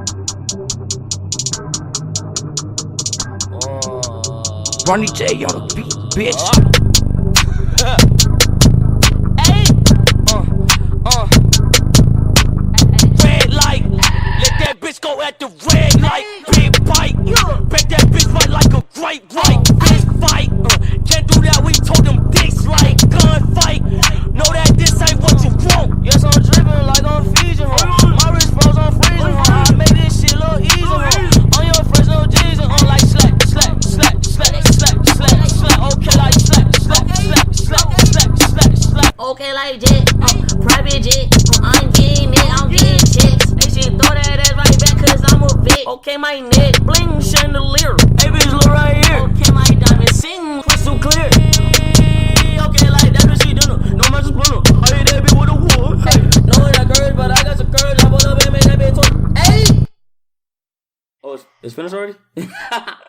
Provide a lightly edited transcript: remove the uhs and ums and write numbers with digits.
Ronnie J on the beat, bitch. Red light, let that bitch go at the red light. Big bite, bet that bitch right like a great white. Fist fight, can't do that. We told them dicks like gunfight. Know that this ain't what you want. Yes, I'm drippin' like I'm Fiji, my wrist froze, I'm freezing, I made this shit look easy, on your fresh no G's, like slap, slap, slap, slap, slap, slap, slap, okay like slap, slap, slap, slap, slap, slap, slap, okay like jet, private jet, I'm getting it, I'm getting checks. They should throw that ass right back cause I'm a vet. okay my neck, bling chandelier, hey bitch look right here, Okay my diamond sing crystal clear, okay like that bitch she done no match splinter, I hit that bitch with a wood, hey, no it got courage but I got some courage, I pull up and make that bitch talk, hey! Oh, it's finished already?